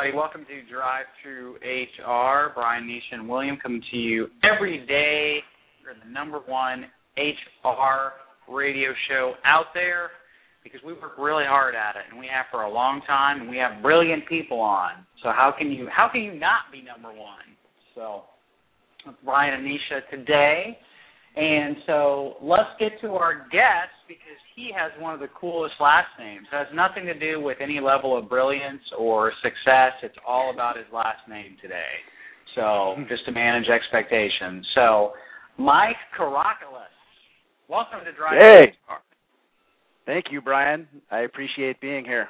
everybody. Welcome to Drive Through HR. Brian, Nisha, and William coming to you every day. We're the number one HR radio show out there because we work really hard at it, and we have for a long time, and we have brilliant people on. So how can you not be number one? So Brian and Nisha today. And so let's get to our guest because he has one of the coolest last names. It has nothing to do with any level of brilliance or success. It's all about his last name today. So just to manage expectations. So Mike Karakulis, welcome to Drive. Hey. Thank you, Brian. I appreciate being here.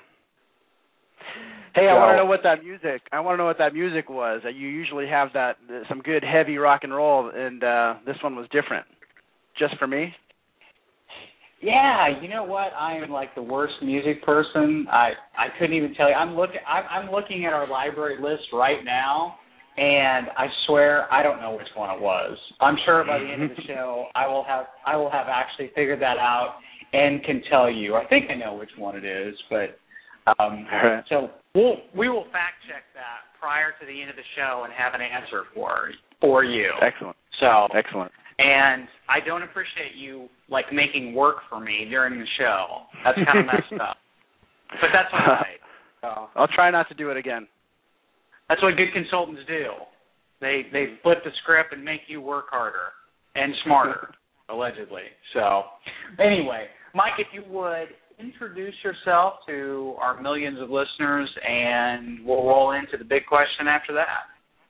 Hey, I want to know what that music was. You usually have some good heavy rock and roll, and this one was different. Just for me? Yeah, you know what? I am like the worst music person. I couldn't even tell you. I'm looking at our library list right now, and I swear I don't know which one it was. I'm sure by the end of the show I will have actually figured that out and can tell you. I think I know which one it is, but. So we will fact check that prior to the end of the show and have an answer for you. Excellent. So excellent. And I don't appreciate you like making work for me during the show. That's kind of messed up. But that's all right. So, I'll try not to do it again. That's what good consultants do. They flip the script and make you work harder and smarter, allegedly. So anyway, Mike, if you would introduce yourself to our millions of listeners, and we'll roll into the big question after that.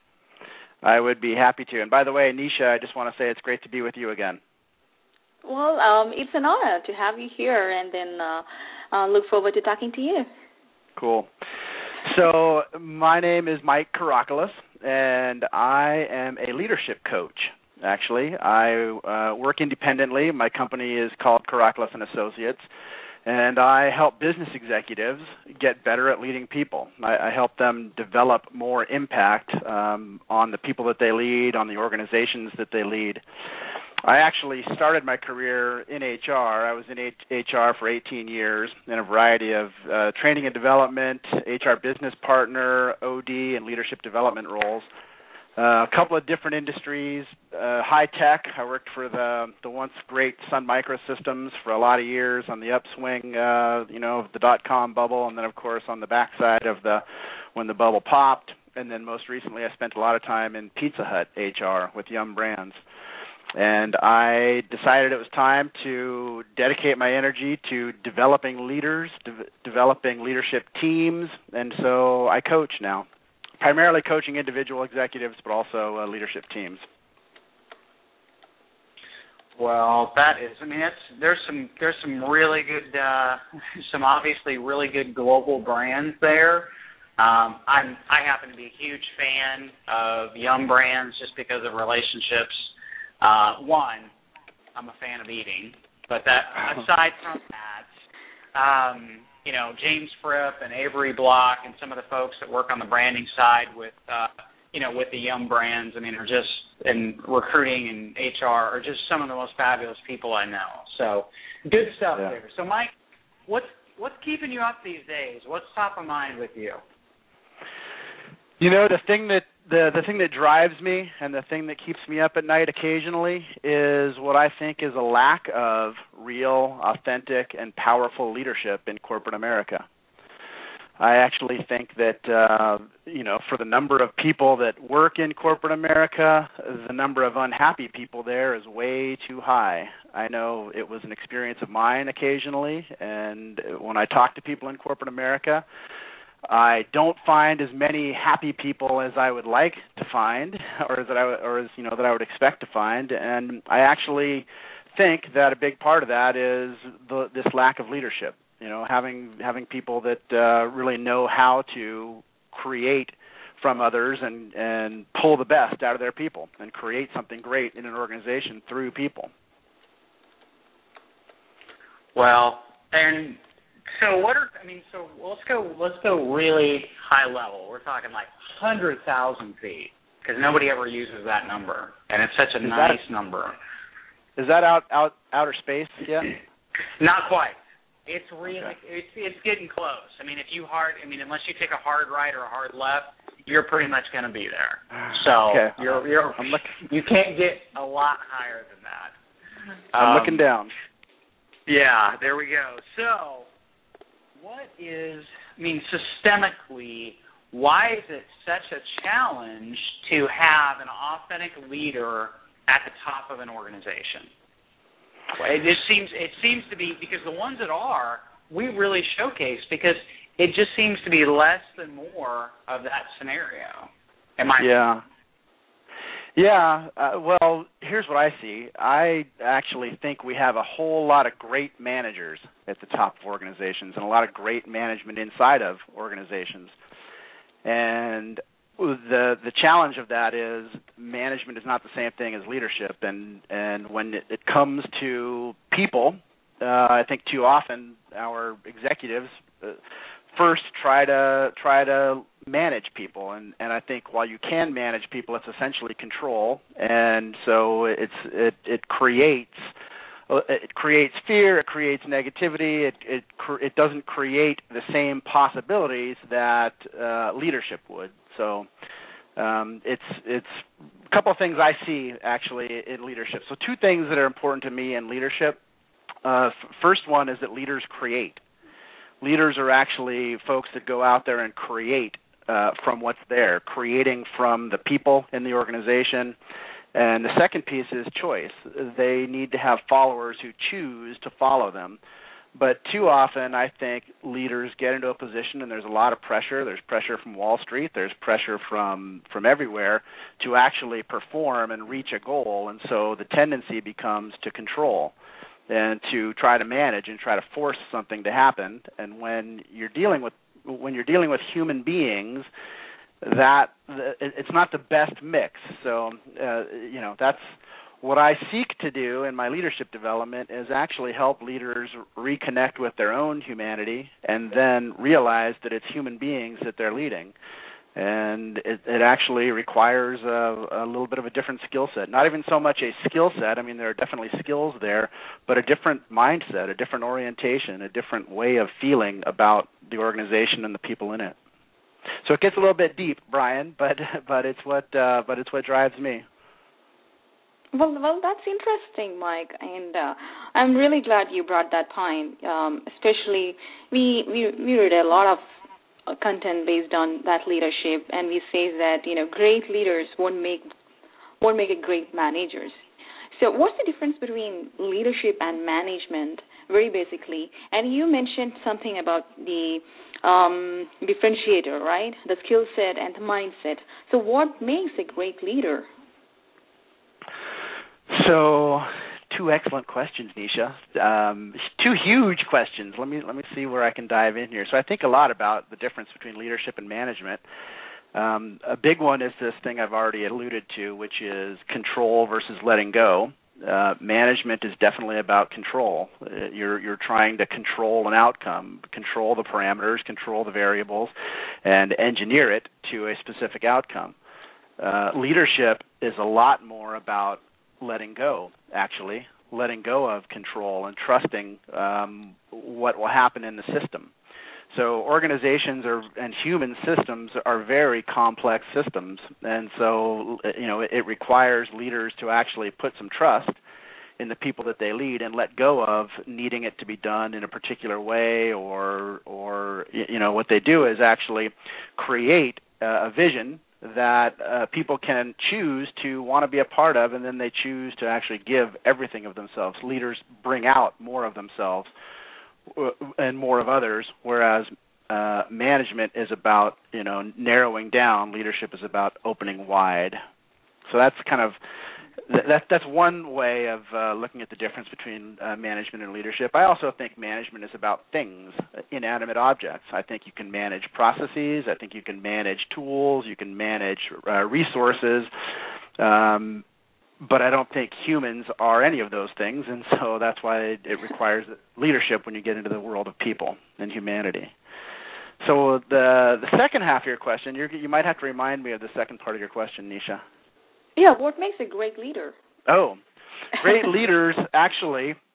I would be happy to. And by the way, Nisha, I just want to say it's great to be with you again. Well, it's an honor to have you here, and then look forward to talking to you. Cool. So my name is Mike Karakulis, and I am a leadership coach. Actually, I work independently. My company is called Karakulis and Associates. And I help business executives get better at leading people. I help them develop more impact on the people that they lead, on the organizations that they lead. I actually started my career in HR. I was in HR for 18 years in a variety of training and development, HR business partner, OD, and leadership development roles. A couple of different industries, high tech. I worked for the once great Sun Microsystems for a lot of years on the upswing, of the dot-com bubble, and then of course on the backside of when the bubble popped. And then most recently, I spent a lot of time in Pizza Hut HR with Yum Brands. And I decided it was time to dedicate my energy to developing leaders, developing leadership teams, and so I coach now. Primarily coaching individual executives, but also leadership teams. Well, there's some really good, some obviously really good global brands there. I happen to be a huge fan of Yum Brands just because of relationships. One, I'm a fan of eating, but that aside from that. James Fripp and Avery Block and some of the folks that work on the branding side with the Yum Brands, are just in recruiting and HR are just some of the most fabulous people I know. So good stuff there. So Mike, what's keeping you up these days? What's top of mind with you? The thing that drives me and the thing that keeps me up at night occasionally is what I think is a lack of real, authentic, and powerful leadership in corporate America. I actually think that, for the number of people that work in corporate America, the number of unhappy people there is way too high. I know it was an experience of mine occasionally, and when I talk to people in corporate America, I don't find as many happy people as I would like to find, that I would expect to find, and I actually think that a big part of that is this lack of leadership. Having people that really know how to create from others and pull the best out of their people and create something great in an organization through people. Well, and so let's go really high level. We're talking like 100,000 feet because nobody ever uses that number, and it's such a nice number. Is that outer space yet? Not quite. It's really it's getting close. I mean, unless you take a hard right or a hard left, you're pretty much going to be there. So you can't get a lot higher than that. I'm looking down. Yeah, there we go. So, systemically, why is it such a challenge to have an authentic leader at the top of an organization? It seems to be, because the ones that are, we really showcase, because it just seems to be less than more of that scenario. Yeah. Well, here's what I see. I actually think we have a whole lot of great managers at the top of organizations and a lot of great management inside of organizations. And the challenge of that is management is not the same thing as leadership. And when it comes to people, I think too often our executives first try to manage people, and I think while you can manage people, it's essentially control, and so it creates fear, it creates negativity, it doesn't create the same possibilities that leadership would. So it's a couple of things I see actually in leadership. So two things that are important to me in leadership. First one is that leaders create. Leaders are actually folks that go out there and create from what's there, creating from the people in the organization. And the second piece is choice. They need to have followers who choose to follow them. But too often, I think leaders get into a position, and there's a lot of pressure. There's pressure from Wall Street. There's pressure from everywhere to actually perform and reach a goal. And so the tendency becomes to control and to try to manage and try to force something to happen. And when you're dealing with human beings, it's not the best mix. So that's what I seek to do in my leadership development, is actually help leaders reconnect with their own humanity and then realize that it's human beings that they're leading. And it actually requires a little bit of a different skill set. Not even so much a skill set. I mean, there are definitely skills there, but a different mindset, a different orientation, a different way of feeling about the organization and the people in it. So it gets a little bit deep, Brian, but it's what drives me. Well, that's interesting, Mike, and I'm really glad you brought that point. Especially, we read a lot of content based on that leadership, and we say that great leaders won't make a great managers. So what's the difference between leadership and management, very basically? And you mentioned something about the differentiator, right? The skill set and the mindset. So what makes a great leader? So, two excellent questions, Nisha. Two huge questions. Let me see where I can dive in here. So I think a lot about the difference between leadership and management. A big one is this thing I've already alluded to, which is control versus letting go. Management is definitely about control. You're trying to control an outcome, control the parameters, control the variables, and engineer it to a specific outcome. Leadership is a lot more about letting go, actually, letting go of control and trusting what will happen in the system. So organizations and human systems are very complex systems, and so it requires leaders to actually put some trust in the people that they lead and let go of needing it to be done in a particular way, or what they do is actually create a vision that people can choose to want to be a part of, and then they choose to actually give everything of themselves. Leaders bring out more of themselves and more of others, whereas management is about narrowing down. Leadership is about opening wide. So that's kind of that's one way of looking at the difference between management and leadership. I also think management is about things, inanimate objects. I think you can manage processes. I think you can manage tools. You can manage resources. But I don't think humans are any of those things, and so that's why it requires leadership when you get into the world of people and humanity. So the second half of your question, you might have to remind me of the second part of your question, Nisha. Yeah, what makes a great leader? Oh, great leaders actually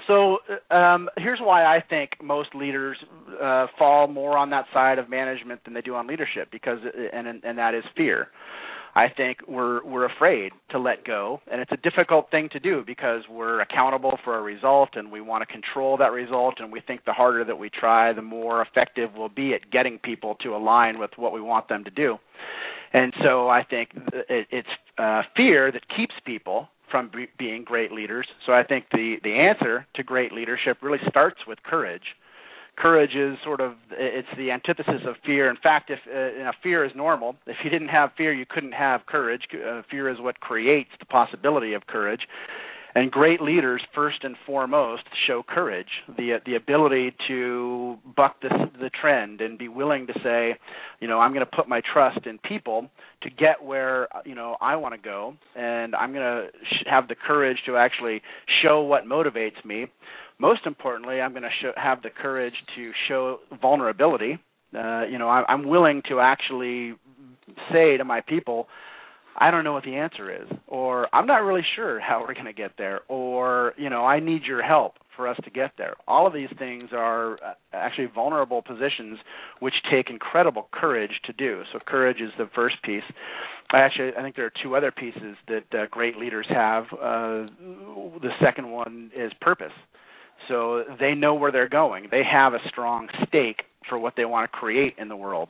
So here's why I think most leaders fall more on that side of management than they do on leadership, because and that is fear. I think we're afraid to let go, and it's a difficult thing to do because we're accountable for a result and we want to control that result, and we think the harder that we try, the more effective we'll be at getting people to align with what we want them to do. And so I think it's fear that keeps people from being great leaders. So I think the answer to great leadership really starts with courage. Courage is it's the antithesis of fear. In fact, if fear is normal, if you didn't have fear, you couldn't have courage. Fear is what creates the possibility of courage. And great leaders, first and foremost, show courage, the ability to buck the trend and be willing to say, I'm going to put my trust in people to get where, I want to go, and I'm going to have the courage to actually show what motivates me. Most importantly, I'm going to have the courage to show vulnerability. I'm willing to actually say to my people, I don't know what the answer is, or I'm not really sure how we're going to get there, or, I need your help for us to get there. All of these things are actually vulnerable positions which take incredible courage to do. So courage is the first piece. I think there are two other pieces that great leaders have. The second one is purpose. So they know where they're going. They have a strong stake for what they want to create in the world.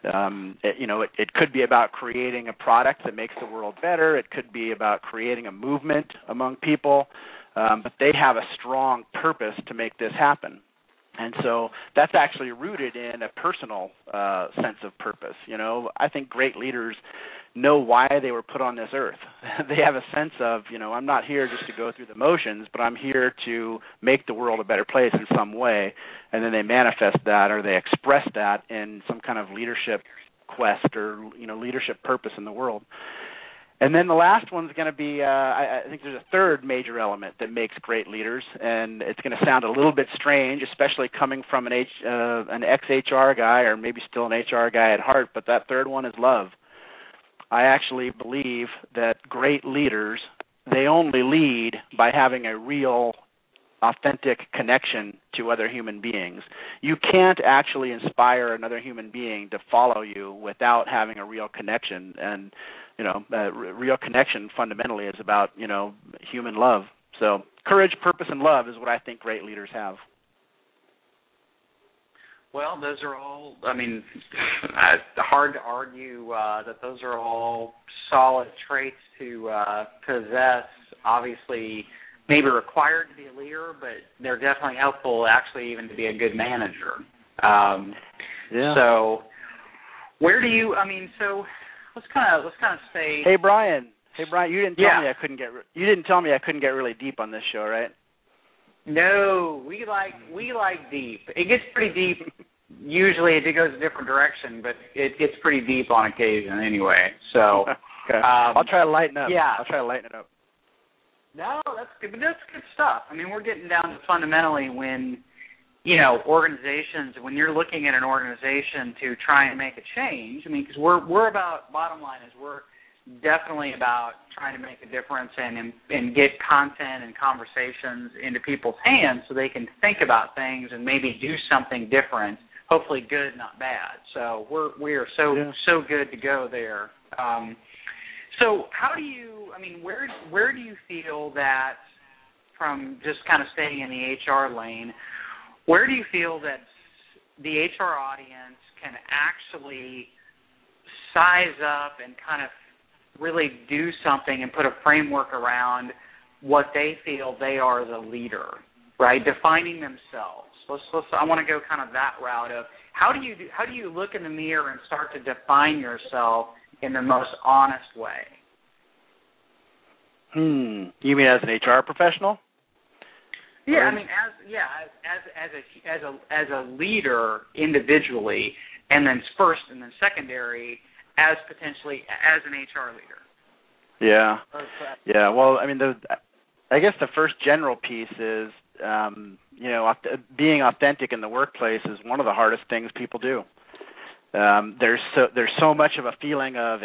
It could be about creating a product that makes the world better. It could be about creating a movement among people. But they have a strong purpose to make this happen. And so that's actually rooted in a personal sense of purpose. I think great leaders know why they were put on this earth. They have a sense of, I'm not here just to go through the motions, but I'm here to make the world a better place in some way. And then they manifest that, or they express that in some kind of leadership quest or, leadership purpose in the world. And then the last one's going to be, I think there's a third major element that makes great leaders, and it's going to sound a little bit strange, especially coming from an ex-HR guy, or maybe still an HR guy at heart, but that third one is love. I actually believe that great leaders, they only lead by having a real, authentic connection to other human beings. You can't actually inspire another human being to follow you without having a real connection. And, real connection fundamentally is about, human love. So courage, purpose, and love is what I think great leaders have. Well, those are all, hard to argue that those are all solid traits to possess. Obviously, maybe required to be a leader, but they're definitely helpful actually even to be a good manager. So where do you, let's kind of say. Hey, Brian, you didn't tell me I couldn't get really deep on this show, right? No, we like deep. It gets pretty deep. Usually it goes a different direction, but it gets pretty deep on occasion anyway. So okay. I'll try to lighten up. Yeah, I'll try to lighten it up. No, that's good. But that's good stuff. We're getting down to fundamentally when organizations. When you're looking at an organization to try and make a change. Because we're about, bottom line is we're definitely about trying to make a difference and get content and conversations into people's hands so they can think about things and maybe do something different, hopefully good, not bad. So we are so good to go there. So how do you, where do you feel that, from just kind of staying in the HR lane, where do you feel that the HR audience can actually size up and kind of really do something and put a framework around what they feel they are as a leader, right? Defining themselves. I want to go kind of that route of how do you look in the mirror and start to define yourself in the most honest way? You mean as an HR professional? Yeah, as a leader individually, and then first and then secondary as potentially as an HR leader. Yeah. Well, I guess the first general piece is, being authentic in the workplace is one of the hardest things people do. There's so much of a feeling of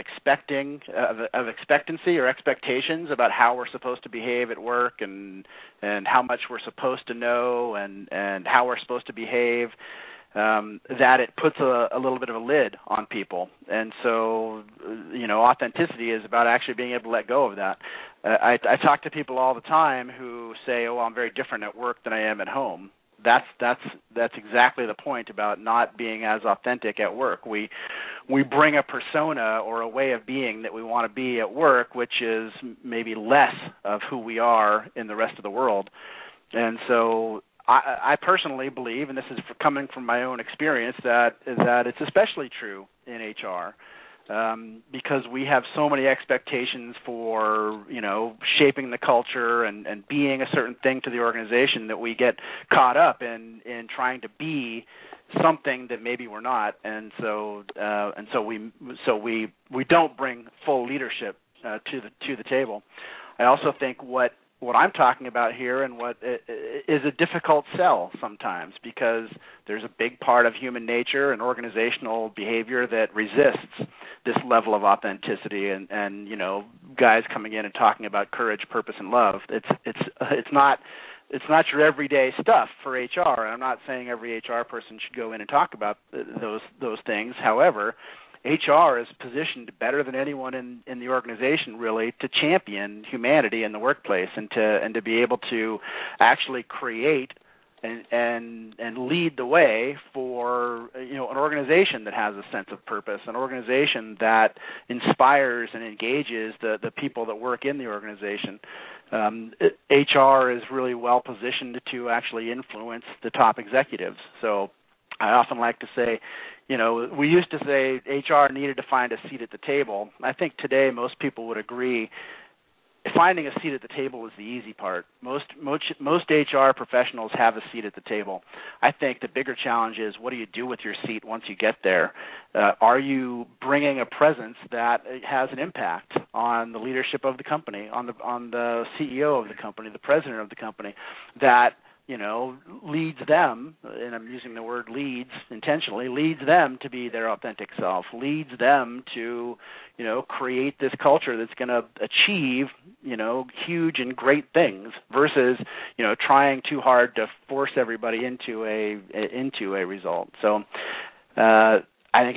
expectancy or expectations about how we're supposed to behave at work, and how much we're supposed to know, and how we're supposed to behave, that it puts a little bit of a lid on people. And so, authenticity is about actually being able to let go of that. I talk to people all the time who say, "Oh, I'm very different at work than I am at home." That's exactly the point about not being as authentic at work. We bring a persona or a way of being that we want to be at work, which is maybe less of who we are in the rest of the world. And so I personally believe, and this is coming from my own experience, that it's especially true in HR. Because we have so many expectations for, shaping the culture and being a certain thing to the organization, that we get caught up in trying to be something that maybe we're not, and so we don't bring full leadership to the table. I also think what I'm talking about here, and what is a difficult sell sometimes, because there's a big part of human nature and organizational behavior that resists this level of authenticity, and guys coming in and talking about courage, purpose, and love. It's not your everyday stuff for HR. I'm not saying every HR person should go in and talk about those things. However, HR is positioned better than anyone in the organization, really, to champion humanity in the workplace, and to be able to actually create and lead the way for an organization that has a sense of purpose, an organization that inspires and engages the people that work in the organization. HR is really well positioned to actually influence the top executives. So I often like to say, we used to say HR needed to find a seat at the table. I think today most people would agree finding a seat at the table is the easy part. Most HR professionals have a seat at the table. I think the bigger challenge is, what do you do with your seat once you get there? Are you bringing a presence that has an impact on the leadership of the company, on the CEO of the company, the president of the company, that leads them, and I'm using the word leads intentionally, leads them to be their authentic self, leads them to, create this culture that's going to achieve, huge and great things, versus, trying too hard to force everybody into a result. So I think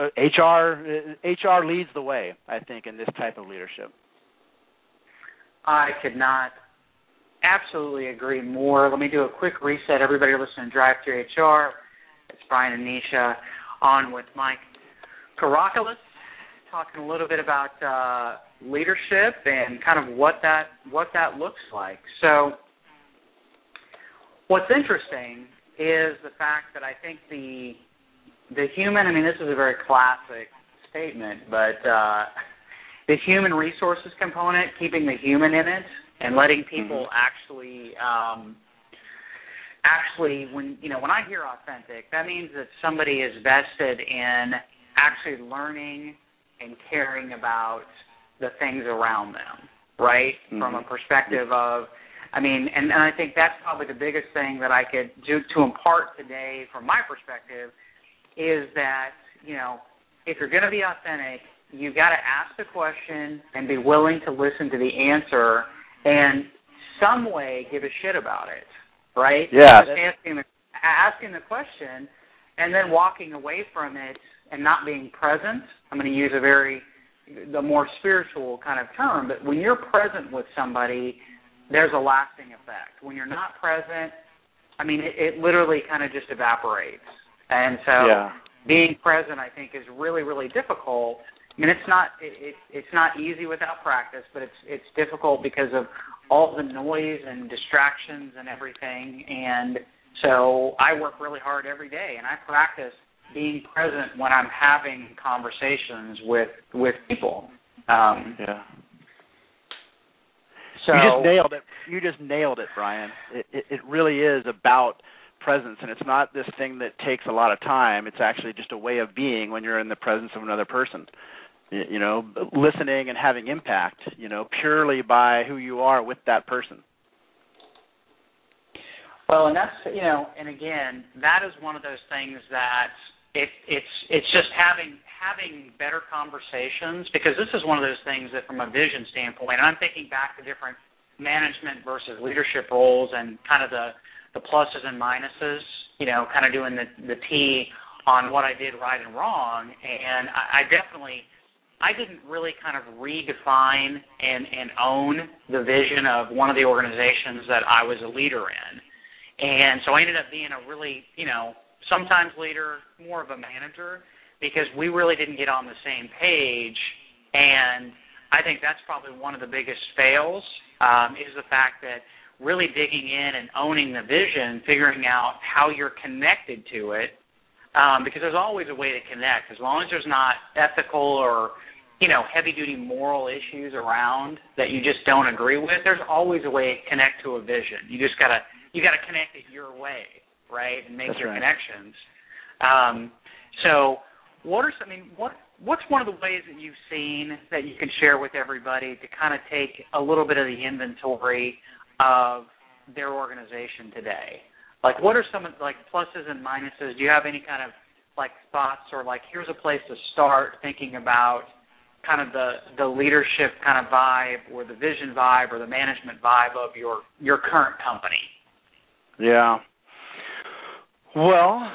HR leads the way, I think, in this type of leadership. I could not absolutely agree more. Let me do a quick reset. Everybody listening to Drive Through HR. It's Brian and Nisha on with Mike Karakoulis, talking a little bit about leadership and kind of what that looks like. So what's interesting is the fact that I think the human, this is a very classic statement, but the human resources component, keeping the human in it, and letting people actually when I hear authentic, that means that somebody is vested in actually learning and caring about the things around them, right? Mm-hmm. From a perspective of, and I think that's probably the biggest thing that I could do to impart today from my perspective is that, if you're going to be authentic, you've got to ask the question and be willing to listen to the answer and some way give a shit about it, right? Yeah. Just asking the question and then walking away from it and not being present. I'm going to use the more spiritual kind of term, but when you're present with somebody, there's a lasting effect. When you're not present, it literally kind of just evaporates. And so being present, I think, is really, really difficult. It's not easy without practice, but it's difficult because of all the noise and distractions and everything. And so I work really hard every day, and I practice being present when I'm having conversations with people. So you just nailed it, Brian. It really is about presence, and it's not this thing that takes a lot of time. It's actually just a way of being when you're in the presence of another person. Listening and having impact, purely by who you are with that person. Well, and that's, and again, that is one of those things that it's just having better conversations, because this is one of those things that from a vision standpoint, and I'm thinking back to different management versus leadership roles and kind of the pluses and minuses, kind of doing the T on what I did right and wrong. And I didn't really kind of redefine and own the vision of one of the organizations that I was a leader in. And so I ended up being a really, sometimes leader, more of a manager, because we really didn't get on the same page. And I think that's probably one of the biggest fails, is the fact that really digging in and owning the vision, figuring out how you're connected to it, because there's always a way to connect. As long as there's not ethical or, heavy-duty moral issues around that you just don't agree with, there's always a way to connect to a vision. You just gotta connect it your way, right, and make your connections. So what's one of the ways that you've seen that you can share with everybody to kind of take a little bit of the inventory of their organization today? Like, what are some pluses and minuses? Do you have any kind of thoughts, or here's a place to start thinking about kind of the leadership kind of vibe, or the vision vibe, or the management vibe of your current company? Yeah. Well,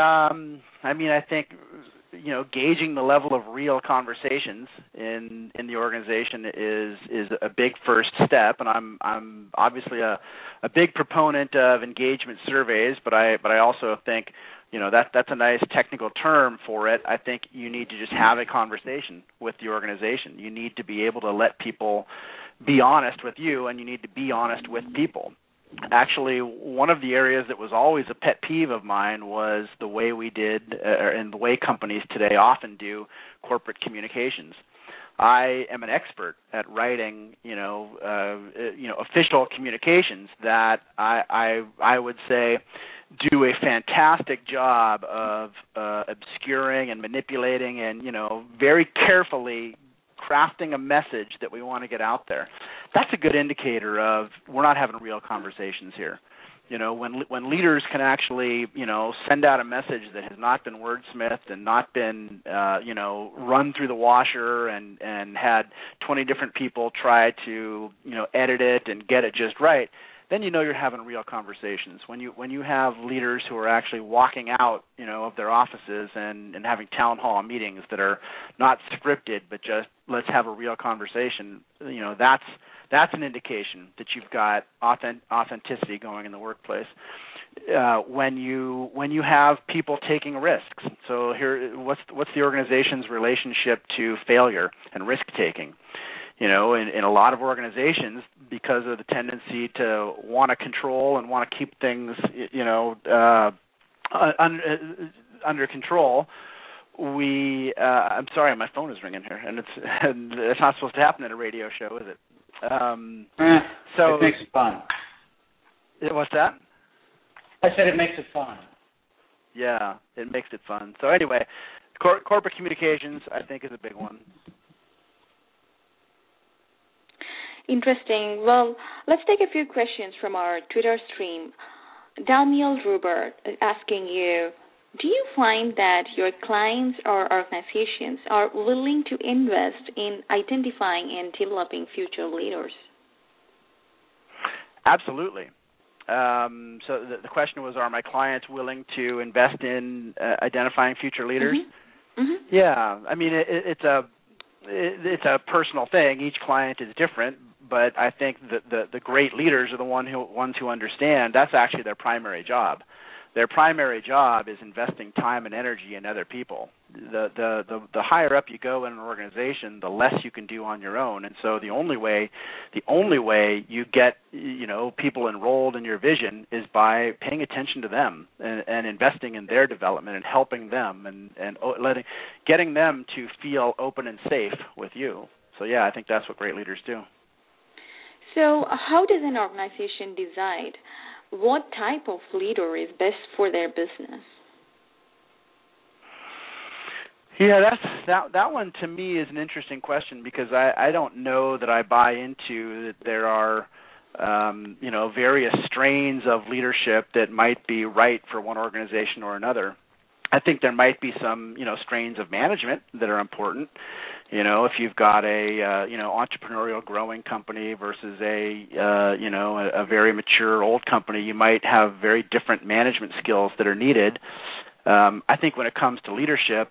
I think gauging the level of real conversations in the organization is a big first step, and I'm obviously a big proponent of engagement surveys, but I also think that's a nice technical term for it. I think you need to just have a conversation with the organization. You need to be able to let people be honest with you, and you need to be honest with people. Actually, one of the areas that was always a pet peeve of mine was the way we did, and the way companies today often do, corporate communications. I am an expert at writing, official communications that I would say do a fantastic job of obscuring and manipulating and, very carefully crafting a message that we want to get out there. That's a good indicator of we're not having real conversations here. When leaders can actually, send out a message that has not been wordsmithed and not been, run through the washer and had 20 different people try to, edit it and get it just right, then you're having real conversations. When you have leaders who are actually walking out, of their offices and having town hall meetings that are not scripted but just let's have a real conversation, that's an indication that you've got authenticity going in the workplace. When you have people taking risks. So here, what's the organization's relationship to failure and risk taking? In a lot of organizations, because of the tendency to want to control and want to keep things, under control, I'm sorry, my phone is ringing here, and it's not supposed to happen at a radio show, is it? So it makes it fun. What's that? I said it makes it fun. Yeah, it makes it fun. So anyway, corporate communications, I think, is a big one. Interesting. Well, let's take a few questions from our Twitter stream. Daniel Rubert is asking you, do you find that your clients or organizations are willing to invest in identifying and developing future leaders? Absolutely. So the question was, are my clients willing to invest in identifying future leaders? Mm-hmm. Mm-hmm. Yeah. It's a personal thing. Each client is different, but I think that the great leaders are the ones who understand that's actually their primary job. Their primary job is investing time and energy in other people. The higher up you go in an organization, the less you can do on your own. And so the only way you get people enrolled in your vision is by paying attention to them and investing in their development and helping them and getting them to feel open and safe with you. So yeah, I think that's what great leaders do. So how does an organization decide what type of leader is best for their business? Yeah, that one to me is an interesting question, because I don't know that I buy into that there are various strains of leadership that might be right for one organization or another. I think there might be some, strains of management that are important. If you've got a, entrepreneurial growing company versus a very mature old company, you might have very different management skills that are needed. I think when it comes to leadership,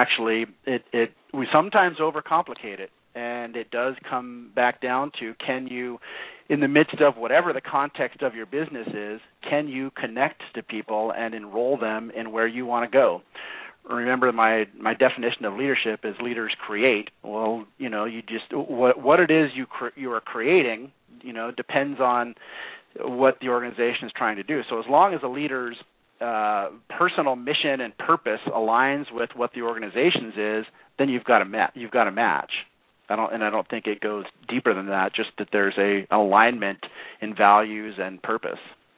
we sometimes overcomplicate it, and it does come back down to, can you, in the midst of whatever the context of your business is, can you connect to people and enroll them in where you want to go? Remember, my definition of leadership is leaders create. Well, you just what it is you are creating, depends on what the organization is trying to do. So as long as a leader's personal mission and purpose aligns with what the organization's is, then you've got a match. I don't think it goes deeper than that. Just that there's an alignment in values and purpose.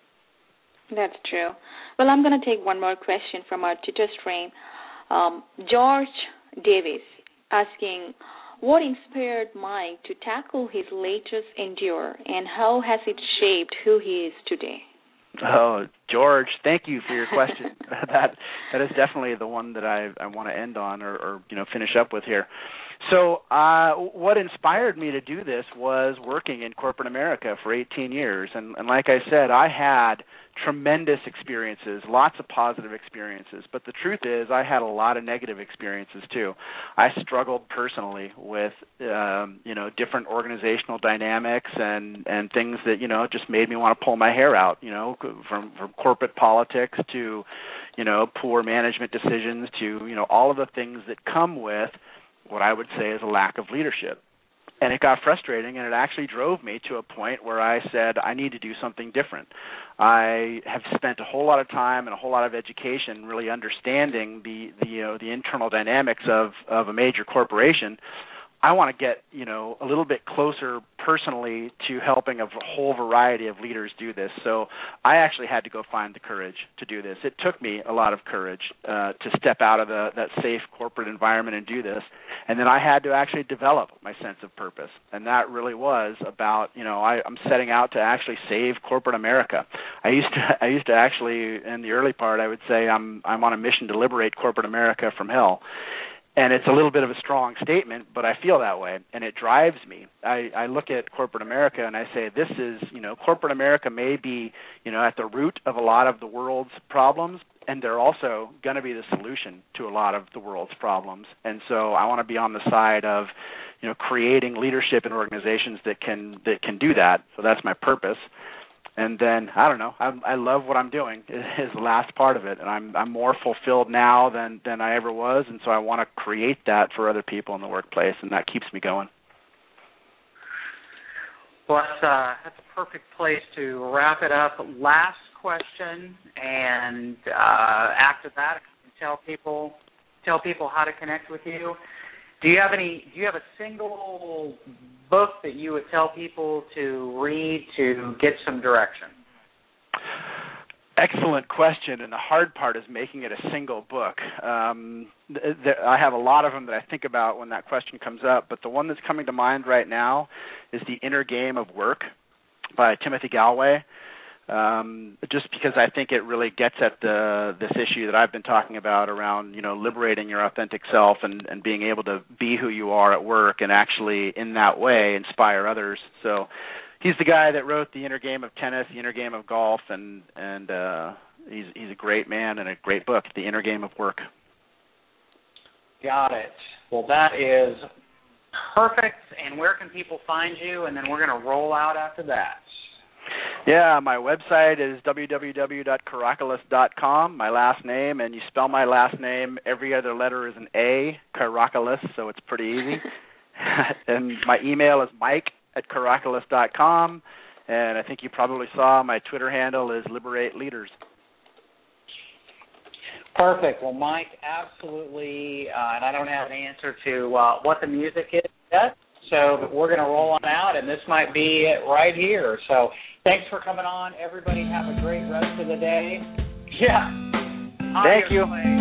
That's true. Well, I'm going to take one more question from our Twitter stream. George Davis asking, what inspired Mike to tackle his latest endeavor, and how has it shaped who he is today? Oh, George, thank you for your question. That is definitely the one that I want to end on or finish up with here. So what inspired me to do this was working in corporate America for 18 years. And like I said, I had tremendous experiences, lots of positive experiences. But the truth is I had a lot of negative experiences too. I struggled personally with, different organizational dynamics and things that, just made me want to pull my hair out, from corporate politics to, poor management decisions to, all of the things that come with what I would say is a lack of leadership. And it got frustrating, and it actually drove me to a point where I said, I need to do something different. I have spent a whole lot of time and a whole lot of education really understanding the internal dynamics of a major corporation. I want to get, a little bit closer personally to helping a whole variety of leaders do this. So I actually had to go find the courage to do this. It took me a lot of courage to step out of that safe corporate environment and do this. And then I had to actually develop my sense of purpose. And that really was about, I'm setting out to actually save corporate America. I used to actually, in the early part, I would say I'm on a mission to liberate corporate America from hell. And it's a little bit of a strong statement, but I feel that way, and it drives me. I look at corporate America and I say, this is, corporate America may be, at the root of a lot of the world's problems, and they're also going to be the solution to a lot of the world's problems. And so I want to be on the side of, creating leadership in organizations that can do that. So that's my purpose. And then, I don't know, I love what I'm doing is the last part of it. And I'm more fulfilled now than I ever was. And so I want to create that for other people in the workplace, and that keeps me going. Well, that's a perfect place to wrap it up. Last question, and after that, tell people how to connect with you. Do you have a single book that you would tell people to read to get some direction? Excellent question, and the hard part is making it a single book. I have a lot of them that I think about when that question comes up, but the one that's coming to mind right now is The Inner Game of Work by Timothy Gallwey. Just because I think it really gets at this issue that I've been talking about around, liberating your authentic self and being able to be who you are at work and actually in that way inspire others. So he's the guy that wrote The Inner Game of Tennis, The Inner Game of Golf, and he's a great man and a great book, The Inner Game of Work. Got it. Well, that is perfect. And where can people find you? And then we're going to roll out after that. Yeah, my website is www.karakulis.com, my last name, and you spell my last name, every other letter is an A, Karakulis, so it's pretty easy. And my email is mike@karakulis.com, and I think you probably saw my Twitter handle is Liberate Leaders. Perfect. Well, Mike, absolutely, and I don't have an answer to what the music is yet, so we're going to roll on out, and this might be it right here. So thanks for coming on. Everybody have a great rest of the day. Yeah. Thank you.